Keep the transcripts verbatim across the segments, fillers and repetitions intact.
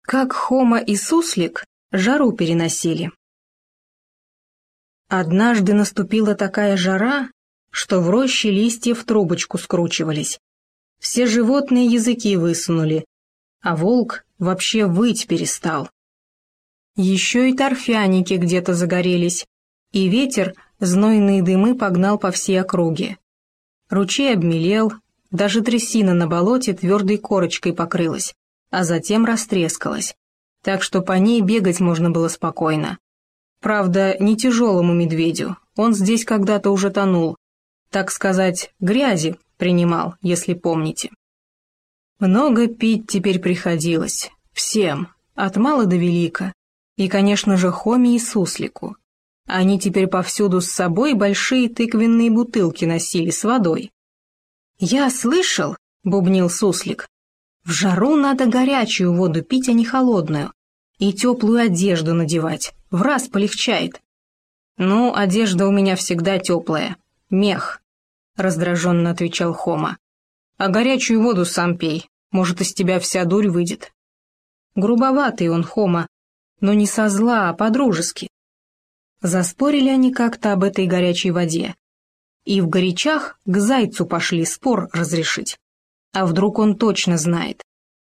Как Хома и Суслик жару переносили. Однажды наступила такая жара, что в роще листья в трубочку скручивались. Все животные языки высунули, а волк вообще выть перестал. Еще и торфяники где-то загорелись, и ветер знойные дымы погнал по всей округе. Ручей обмелел, даже трясина на болоте твердой корочкой покрылась, а затем растрескалась, так что по ней бегать можно было спокойно. Правда, не тяжелому медведю, он здесь когда-то уже тонул, так сказать, грязи принимал, если помните. Много пить теперь приходилось, всем, от мала до велика, и, конечно же, Хоме и Суслику. Они теперь повсюду с собой большие тыквенные бутылки носили с водой. «Я слышал», — бубнил Суслик, — «в жару надо горячую воду пить, а не холодную, и теплую одежду надевать, враз полегчает». «Ну, одежда у меня всегда теплая, мех», — раздраженно отвечал Хома. «А горячую воду сам пей, может, из тебя вся дурь выйдет». Грубоватый он, Хома, но не со зла, а по-дружески. Заспорили они как-то об этой горячей воде, и в горячах к зайцу пошли спор разрешить. А вдруг он точно знает?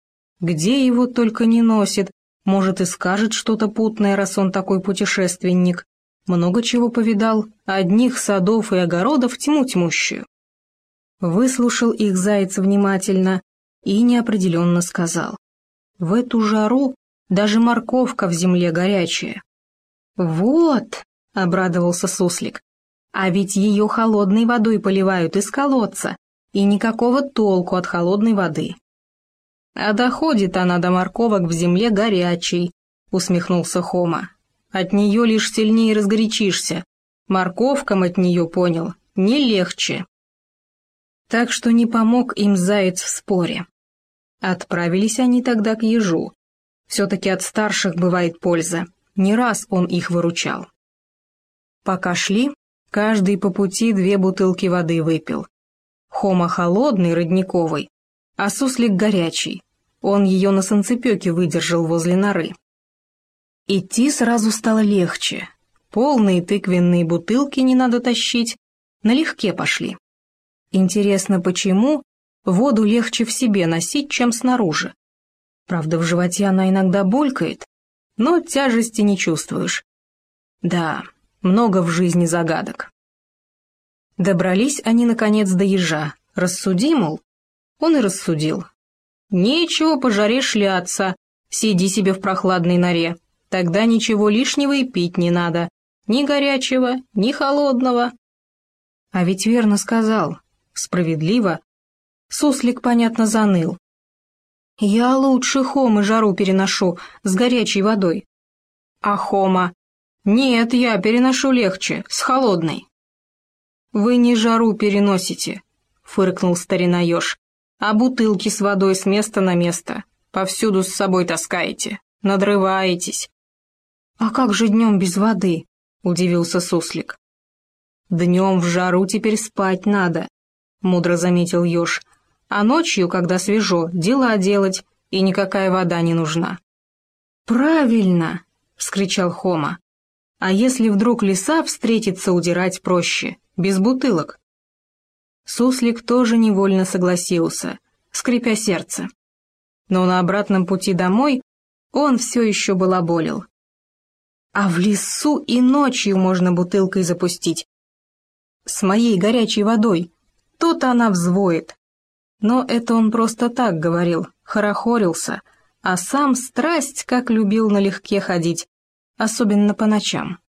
Где его только не носит, может, и скажет что-то путное, раз он такой путешественник. Много чего повидал, одних садов и огородов тьму тьмущую. Выслушал их заяц внимательно и неопределенно сказал: «В эту жару даже морковка в земле горячая». «Вот», — обрадовался Суслик, — «а ведь ее холодной водой поливают из колодца, и никакого толку от холодной воды». «А доходит она до морковок в земле горячей», — усмехнулся Хома. «От нее лишь сильнее разгорячишься. Морковкам от нее, понял, не легче». Так что не помог им заяц в споре. Отправились они тогда к ежу. Все-таки от старших бывает польза, не раз он их выручал. Пока шли, каждый по пути две бутылки воды выпил. Хома холодный, родниковый, а Суслик горячий. Он ее на санцепёке выдержал возле норы. Идти сразу стало легче. Полные тыквенные бутылки не надо тащить, налегке пошли. Интересно, почему воду легче в себе носить, чем снаружи? Правда, в животе она иногда булькает, но тяжести не чувствуешь. Да, много в жизни загадок. Добрались они, наконец, до ежа. Рассуди, мол? Он и рассудил. Нечего по жаре шляться, сиди себе в прохладной норе. Тогда ничего лишнего и пить не надо. Ни горячего, ни холодного. А ведь верно сказал. Справедливо. Суслик, понятно, заныл. Я лучше Хомы жару переношу с горячей водой. А Хома: нет, я переношу легче, с холодной. Вы не жару переносите, фыркнул старина еж, а бутылки с водой с места на место повсюду с собой таскаете, надрываетесь. А как же днем без воды? Удивился Суслик. Днем в жару теперь спать надо, мудро заметил еж, а ночью, когда свежо, дела делать, и никакая вода не нужна. Правильно, вскричал Хома. А если вдруг лиса встретится, удирать проще, без бутылок? Суслик тоже невольно согласился, скрипя сердце. Но на обратном пути домой он все еще балаболил. А в лесу и ночью можно бутылкой запустить. С моей горячей водой. То-то она взвоет. Но это он просто так говорил, хорохорился, а сам страсть как любил налегке ходить, особенно по ночам.